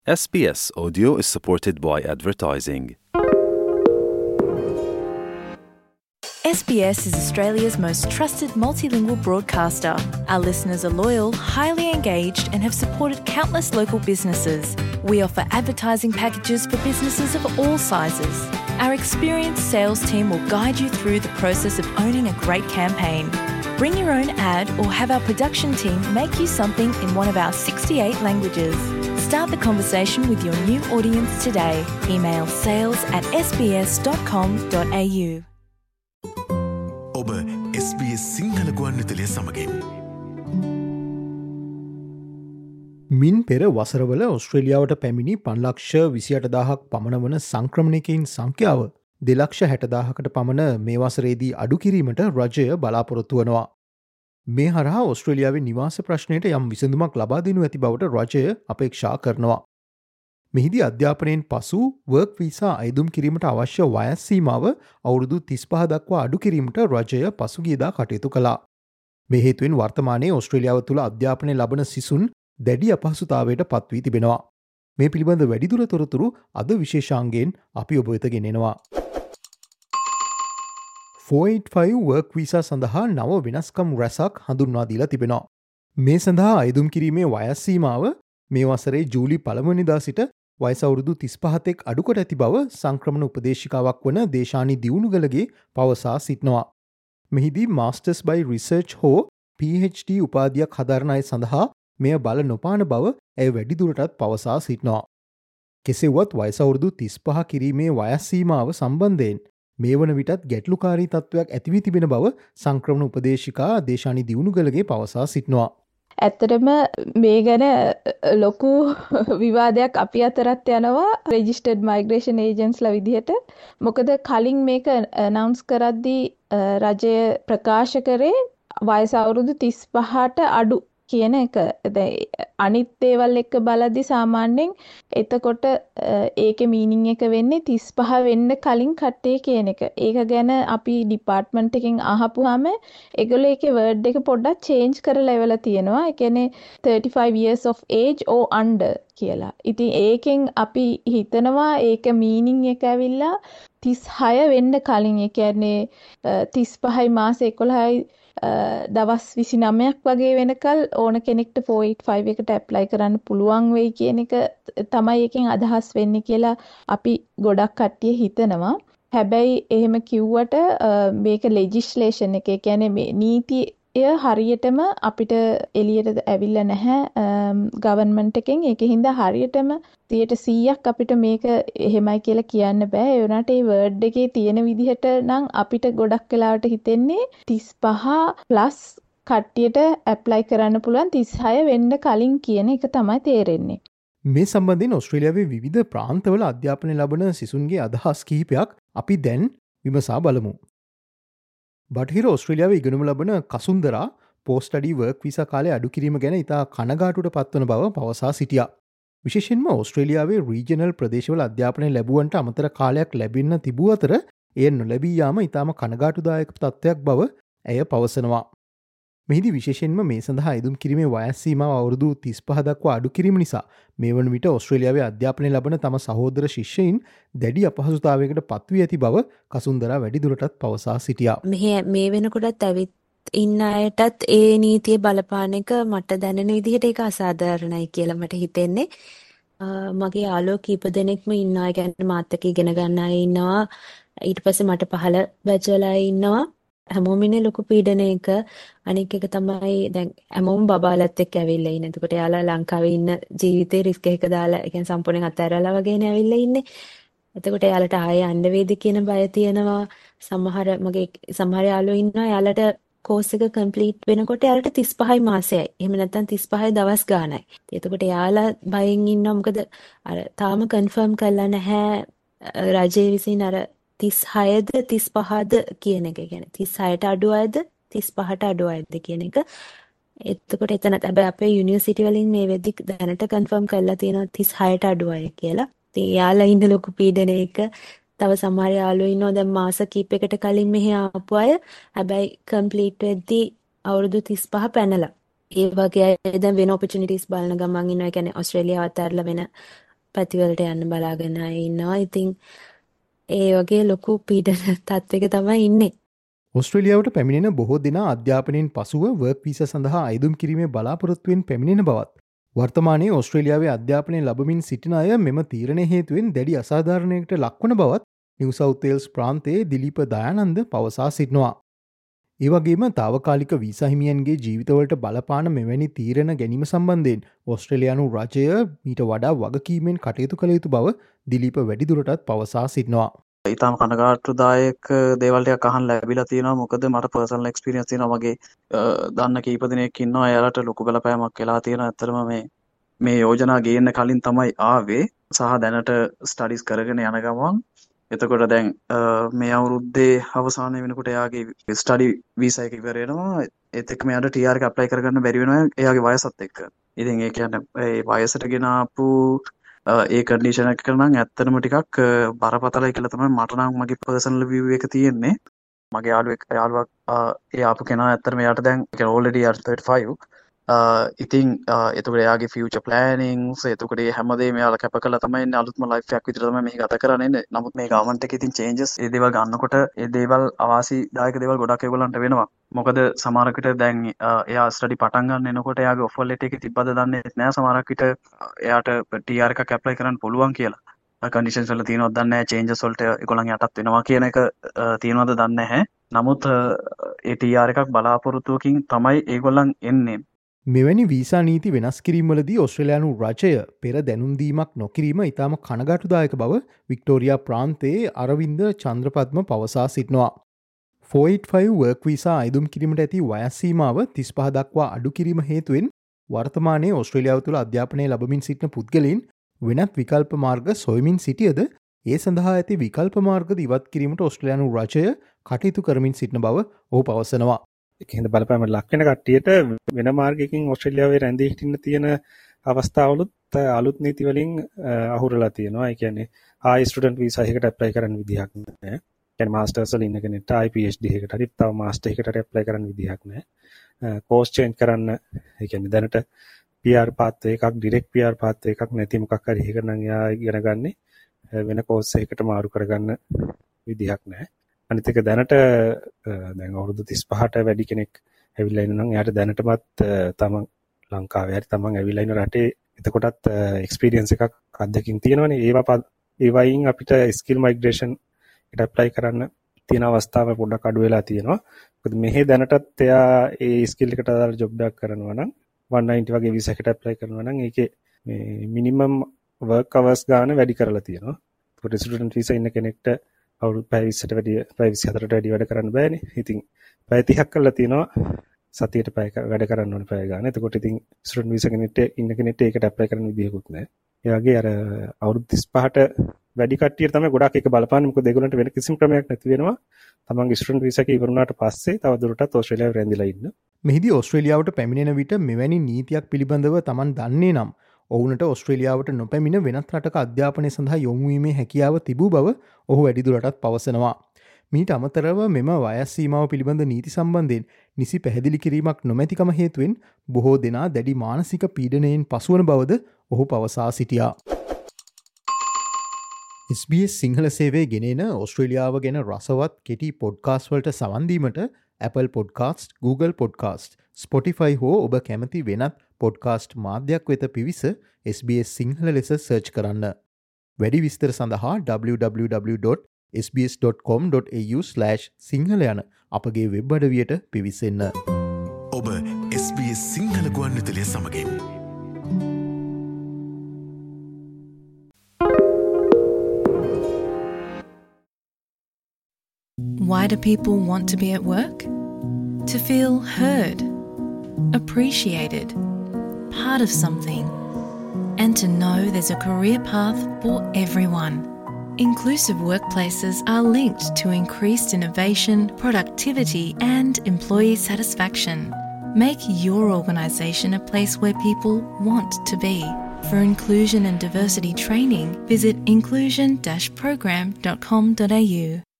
SBS Audio is supported by advertising. SBS is Australia's most trusted multilingual broadcaster. Our listeners are loyal, highly engaged, and have supported countless local businesses. We offer advertising packages for businesses of all sizes. Our experienced sales team will guide you through the process of owning a great campaign. Bring your own ad or have our production team make you something in one of our 68 languages. Start the conversation with your new audience today. Email sales@sbs.com.au. ඔබ SBS Sinhala ගුවන්විදුලිය සමගින් මින් පෙර වසරවල ඔස්ට්‍රේලියාවට පැමිණි 5,28,000ක් පමණ වන සංක්‍රමණිකයින් සංඛ්‍යාව 2,60,000කට පමණ මේ වසරේදී අඩු කිරීමට රජය බලාපොරොත්තු වනවා. මේ හරහා ඔස්ට්‍රේලියාවේ නිවාස ප්‍රශ්නයට යම් විසඳුමක් ලබා දෙනු ඇති බවට රජය අපේක්ෂා කරනවා. මෙහිදී අධ්‍යාපනයෙන් පසු වර්ක් වීසා අයදුම් කිරීමට අවශ්‍ය වයස් සීමාව අවුරුදු 35 දක්වා අඩු කිරීමට රජය පසුගියදා කටයුතු කළා. මේ හේතුවෙන් වර්තමානයේ ඔස්ට්‍රේලියාව තුළ අධ්‍යාපනය ලබන සිසුන් දැඩි අපහසුතාවයට පත්වී තිබෙනවා. මේ පිළිබඳ වැඩිදුර තොරතුරු අද විශේෂාංගයෙන් අපි ඔබ වෙත ගෙනෙනවා. 485 වර්ක් වීසා සඳහා නව වෙනස්කම් රැසක් හඳුන්වා දීලා තිබෙනවා. මේ සඳහා අයදුම් කිරීමේ වයස් සීමාව මේ වසරේ ජූලි 1 වෙනිදා සිට වයස අවුරුදු 35ක් අඩුකොට ඇති බව සංක්‍රමණ උපදේශිකාවක් වන දේශානි දියුණුගලගේ පවසා සිටිනවා. මෙහිදී මාස්ටර්ස් බයි රිසර්ච් හෝ PhD උපාධියක් හදාරන අය සඳහා මෙය බල නොපාන බව ඇය වැඩිදුරටත් පවසා සිටිනවා. කෙසෙව්වත් වයස අවුරුදු 35 කිරීමේ වයස් සීමාව සම්බන්ධයෙන් මේ වන විටත් ගැටලුකාරී තත්ත්වයක් ඇතිවී තිබෙන බව සංක්‍රමණ උපදේශිකා දේශානි දියුණුගලගේ පවසා සිටිනවා. ඇත්තටම මේ ගැන ලොකු විවාදයක් අපි අතරත් යනවා රෙජිස්ටර්ඩ් මයිග්‍රේෂන් ඒජන්ට්ස්ලා විදිහට. මොකද කලින් මේක අනවුන්ස් කරද්දී රජය ප්‍රකාශ කරේ වයස අවුරුදු 35ට අඩු කියන එක. අනිත් දේවල් එක්ක බලද්දී සාමාන්‍යයෙන් එතකොට ඒකේ මීනින් එක වෙන්නේ 35 වෙන්න කලින් කට්ටිය කියන එක. ඒක ගැන අපි ඩිපාර්ට්මන්ට් එකෙන් අහපුවාම ඒගොල්ලෝ ඒකේ වර්ඩ් එක පොඩ්ඩක් චේන්ජ් කරලා එවලා තියෙනවා. ඒ කියන්නේ 35 years of age or under කියලා. ඉතින් ඒකෙන් අපි හිතනවා ඒක මීනින් එක ඇවිල්ලා 36 වෙන්න කලින්. ඒ කියන්නේ 35යි මාස 11යි දවස් 29ක් වගේ වෙනකල් ඕන කෙනෙක්ට 485 එකට ඇප්ලයි කරන්න පුළුවන් වෙයි කියන එක තමයි එකෙන් අදහස් වෙන්නේ කියලා අපි ගොඩක් කට්ටිය හිතනවා. හැබැයි එහෙම කිව්වට මේක ලෙජිස්ලේෂන් එක, ඒ කියන්නේ මේ නීතිය හරියටම අපිට එළියට ඇවිල්ලා නැහැ ගවර්න්මන්ට් එකෙන්. ඒකින්ද හරියටම 100% අපිට මේක එහෙමයි කියලා කියන්න බෑ. ඒ වුණාට මේ වර්ඩ් එකේ තියෙන විදිහට නම් අපිට ගොඩක් වෙලාවට හිතෙන්නේ 35+ කට්ටියට ඇප්ලයි කරන්න පුළුවන් 36 වෙන්න කලින් කියන එක තමයි තේරෙන්නේ. මේ සම්බන්ධයෙන් ඔස්ට්‍රේලියාවේ විවිධ ප්‍රාන්තවල අධ්‍යාපනය ලබන සිසුන්ගේ අදහස් කිහිපයක් අපි දැන් විමසා බලමු. බටහිර ඔස්ට්‍රේලියාවේ ඉගෙනුම ලබන Kasundara post study work visa කාලය අඩු කිරීම ගැන ඉතා කනගාටුවට පත්වන බව පවසා සිටියා. විශේෂයෙන්ම ඔස්ට්‍රේලියාවේ රීජනල් ප්‍රදේශවල අධ්‍යාපනය ලැබුවන්ට අමතර කාලයක් ලැබෙන්න තිබූ අතර එය නොලැබී යාම ඉතාම කනගාටුදායක තත්ත්වයක් බව ඇය පවසනවා. මෙහිදී විශේෂයෙන්ම මේ සඳහා අයදුම් කිරීමේ වයස් සීමාව අවුරුදු 35 දක්වා අඩු කිරීම නිසා මේ වන විට ඔස්ට්‍රේලියාවේ අධ්‍යාපනය ලබන තම සහෝදර ශිෂ්‍යයින් දැඩි අපහසුතාවයකට පත්වී ඇති බව කසුන්දරා වැඩිදුරටත් පවසා සිටියා. මේ වෙනකොටත් ඇවිත් ඉන්න අයටත් ඒ නීතිය බලපාන එක මට දැනෙන විදිහට ඒක අසාධාරණයි කියලා මට හිතෙන්නේ. මගේ යාළුවෝ කීප දෙනෙක්ම ඉන්න අය ගැන මාත් එක්ක ඉගෙන ගන්න අය ඉන්නවා. ඊට පස්සේ මට පහළ බැච් වල අය ඉන්නවා. හැමෝම ඉන්නේ ලොකු පීඩනයක. අනික එක තමයි දැන් හැමෝම බබාලත් එක්ක ඇවිල්ලා ඉන්නේ. එතකොට යාළුවා ලංකාවේ ඉන්න ජීවිතේ රිස්ක් එකක දාලා ඒ කියන්නේ සම්පූර්ණයෙන් අත්හැරලා වගේනේ ඇවිල්ලා ඉන්නේ. එතකොට යාළුවට ආයෙ යන්න වේද කියන බය තියෙනවා. මගේ සමහර යාළුවෝ ඉන්නවා යාළුවට කෝස් එක කම්ප්ලීට් වෙනකොට යාළුවට 35යි මාසෙයි. එහෙම නැත්නම් 35යි දවස් ගාණයි. එතකොට යාළුවා බයෙන් ඉන්නවා. මොකද අර තාම කන්ෆර්ම් කරලා නැහැ රජයේ විසින් අර 36ද 35ද කියන එක. කියන්නේ 36ට අඩු අයද 35ට අඩු අයද කියන එක. එතකොට එතන හැබැයි අපේ යුනිවර්සිටි වලින් මේ වෙද්දි දැනට කන්ෆර්ම් කරලා තියෙනවා 36ට අඩු අය කියලා. ඉතින් යාළුවා ඉන්න ලොකු පීඩනයක. තව සමහර යාළුවෝ ඉන්නවා දැන් මාස කිහිපයකට කලින් මෙහි ආපු අය. හැබැයි කම්ප්ලීට් වෙද්දී අවුරුදු 35 පැනලා. ඒ වගේ අය දැන් වෙන ඔපචුනිටිස් බලන ගමන් ඉන්නවා. ඒ කියන්නේ ඔස්ට්‍රේලියාව අතරලා වෙන පැතිවලට යන්න බලාගෙන අය ඉන්නවා. ඉතින් ඒ වගේ ලොකු පීඩන තත්ත්වයක තමයි ඉන්නේ. ඔස්ට්‍රේලියාවට පැමිණෙන බොහෝ දෙනා අධ්‍යාපනයෙන් පසුව වර්ක් වීසා සඳහා අයදුම් කිරීමේ බලාපොරොත්තුවෙන් පැමිණෙන බවත් වර්තමානයේ ඔස්ට්‍රේලියාවේ අධ්‍යාපනය ලබමින් සිටින අය මෙම තීරණය හේතුවෙන් දැඩි අසාධාරණයකට ලක්වන බවත් නිව් සවුත් වේල්ස් ප්‍රාන්තයේ දිලීප දයානන්ද පවසා සිටිනවා. ඒ වගේම තාවකාලික වීසා හිමියන්ගේ ජීවිතවලට බලපාන මෙවැනි තීරණ ගැනීම සම්බන්ධයෙන් ඔස්ට්‍රේලියානු රජය මීට වඩා වගකීමෙන් කටයුතු කළ යුතු බව දිලීප වැඩිදුරටත් පවසා සිටිනවා. ඉතාම කනගාටුදායක දේවල් ටිකක් අහන්න ලැබිලා තියෙනවා. මොකද මට පර්සනල් එක්ස්පීරියන්ස් තියෙනවා. මගේ දන්න කීප දෙනෙක් ඉන්නවා. එයාලට ලොකු බලපෑමක් වෙලා තියෙනවා. ඇත්තටම මේ යෝජනා ගේන්න කලින් තමයි ආවේ සහ දැනට ස්ටඩිස් කරගෙන යන ගමන් එතකොට දැන් මේ අවුරුද්දේ අවසානයේ වෙනකොට එයාගේ ස්ටඩි වීසා එක ඉවර වෙනවා. ඒත් එක්කම එයාට TR එක ඇප්ලයි කරගන්න බැරි වෙනවා එයාගේ වයසත් එක්ක. ඉතින් ඒ කියන්නේ ඒ වයසට ගෙන ආපු ඒ කන්ඩිෂන් එක නම් ඇත්තටම ටිකක් බරපතලයි කියලා තමයි මට නම් මගේ පර්සනල් view එක තියෙන්නේ. මගේ යාළුවා ඒ ආපු කෙනා ඇත්තටම එයාට දැන් already 35. ඉතින් එතකොට එයාගේ ෆියුචර් ප්ලෑනින්ග්ස් එතකොට මේ හැමදේම එයාලා කැප කළා තමයි ඉන්නේ. අලුත්ම ලයිෆ් එකක් විතර තමයි මේ ගත කරන්නේ. නමුත් මේ ගවර්න්මන්ට් එකේ ඉතින් චේන්ජස් ඒ දේවල් ගන්නකොට ඒ දේවල් අවාසිදායක දේවල් ගොඩක් ඒගොල්ලන්ට වෙනවා. මොකද සමහරක් විට දැන් එයා ස්ටඩි පටන් ගන්න එනකොට එයාගේ ඔෆර් ලෙටර් එකේ තිබ්බද දන්නේ නැහැ. සමහරක් විට එයාට TR එකක් ඇප්ලයි කරන්න පුළුවන් කියලා. කන්ඩිෂන්ස් වල තියෙනවද දන්නේ නැහැ. චේන්ජස් වලට ඒගොල්ලන් යටත් වෙනවා කියන එක තියෙනවද දන්නේ නැහැ. නමුත් ඒ TR එකක් බලාපොරොත්තුවකින් තමයි ඒගොල්ලන් එන්නේ. මෙවැනි වීසා නීති වෙනස් කිරීමලදී ඔස්ට්‍රේලියානු රජය පෙර දැනුම්දීමක් නොකිරීම ඉතාම කනගාටුදායක බව වික්ටෝරියා ප්‍රාන්තයේ අරවින්ද චන්ද්‍රපත්ම පවසා සිටිනවා. 485 වර්ක් වීසා අයදුම් කිරීමට ඇති වයස් සීමාව 35 දක්වා අඩු කිරීම හේතුවෙන් වර්තමානයේ ඔස්ට්‍රේලියාව තුළ අධ්‍යාපනය ලබමින් සිටින පුද්ගලයන් වෙනත් විකල්ප මාර්ග සොයමින් සිටියද ඒ සඳහා ඇති විකල්ප මාර්ග ඉවත් කිරීමට ඔස්ට්‍රේලියානු රජය කටයුතු කරමින් සිටින බව ඔහු පවසනවා. එකහෙද බලපෑමට ලක් වෙන කට්ටියට වෙන මාර්ගයකින් ඔස්ට්‍රේලියාවේ රැඳී හිටින්න තියෙන අවස්ථාවලුත් අලුත් නීති වලින් අහුරලා තියෙනවා. ඒ කියන්නේ ආයි ස්ටුඩන්ට් වීසා එකකට ඇප්ලයි කරන්න විදිහක් නැහැ. කියන්නේ මාස්ටර්ස් වල ඉන්න කෙනෙක්ට ආයි PhD එකකට හරි තව මාස්ටර් එකකට ඇප්ලයි කරන්න විදිහක් නැහැ. කෝස් චේන්ජ් කරන්න ඒ කියන්නේ දැනට PR පාත්වය එකක් ඩිරෙක්ට් PR පාත්වය එකක් නැති මොකක් හරි එකකට නම් එයා ඉගෙන ගන්නේ වෙන කෝස් එකකට මාරු කරගන්න විදිහක් නැහැ. අනිත් එක දැනට දැන් අවුරුදු 35ට වැඩි කෙනෙක් ඇවිල්ලා ඉන්න නම් එයාට දැනටමත් තමන් ලංකාවේ හරි තමන් ඇවිල්ලා ඉන්න රටේ එතකොටත් එක්ස්පීරියන්ස් එකක් අත්දැකීම් තියෙනවනේ. ඒවයින් අපිට ස්කිල් මයිග්‍රේෂන් එකට ඇප්ලයි කරන්න තියෙන අවස්ථාව පොඩ්ඩක් අඩු වෙලා තියෙනවා. මොකද මෙහි දැනටත් එයා ඒ ස්කිල් එකට අදාළ ජොබ් එකක් කරනවා නම් 190 වගේ වීසා එකට ඇප්ලයි කරනවා නම් ඒකේ මේ මිනිමම් වර්ක් අවර්ස් ගන්න වැඩි කරලා තියෙනවා. ඒකට ස්ටුඩන්ට් වීසා ඉන්න කෙනෙක්ට අවුරුදු 20ට වැඩි 24ට වැඩි වැඩ කරන්න බෑනේ. ඉතින් පැය 30ක් කරලා තියෙනවා. සතියට පැය වැඩ කරන්න ඕනේ පැය ගන්න. එතකොට ඉතින් ස්ටුඩන්ට් වීසා කෙනෙක්ට ඉන්න කෙනෙක්ට ඒකට ඇප්ලයි කරන්න විදිහකුත් නැහැ. ඒ වගේ අර අවුරුදු 35ට වැඩි කට්ටියට තමයි ගොඩක් එක බලපාන්නේ. මොකද ඒගොල්ලන්ට වෙන කිසිම ක්‍රමයක් නැති වෙනවා. තමන්ගේ ස්ටුඩන්ට් වීසා එක ඉවර වුණාට පස්සේ තව දුරටත් ඕස්ට්‍රේලියාවේ රැඳිලා ඉන්න. මෙහිදී ඔස්ට්‍රේලියාවට පැමිණෙන විට මෙවැනි නීතියක් පිළිබඳව තමන් දන්නේ නම් ඔවුනට ඔස්ට්‍රේලියාවට නොපැමිණ වෙනත් රටක අධ්‍යාපනය සඳහා යොමුවීමේ හැකියාව තිබූ බව ඔහු වැඩිදුරටත් පවසනවා. මීට අමතරව මෙම වයස් සීමාව පිළිබඳ නීති සම්බන්ධයෙන් නිසි පැහැදිලි කිරීමක් නොමැතිකම හේතුවෙන් බොහෝ දෙනා දැඩි මානසික පීඩනයෙන් පසුවන බවද ඔහු පවසා සිටියා. SBS සිංහල සේවය ගෙනෙන ඔස්ට්‍රේලියාව ගැන රසවත් කෙටි පොඩ්කාස්ට් වලට සවන් දීමට Apple Podcast, Google Podcast, Spotify හෝ ඔබ කැමති වෙනත් පොඩ්කාස්ට් මාධ්‍යයක් වෙත පිවිස SBS සිංහල ලෙස සර්ච් කරන්න. වැඩි විස්තර සඳහා www.sbs.com.au/සිංහල යන අපගේ වෙබ් අඩවියට පිවිසන්න. ඔබ SBS සිංහල ගුවන්විදුලිය සමගින් Why do people want to be at work? To feel heard, appreciated, part of something, and to know there's a career path for everyone. Inclusive workplaces are linked to increased innovation, productivity, and employee satisfaction. Make your organisation a place where people want to be. For inclusion and diversity training, visit inclusion-program.com.au.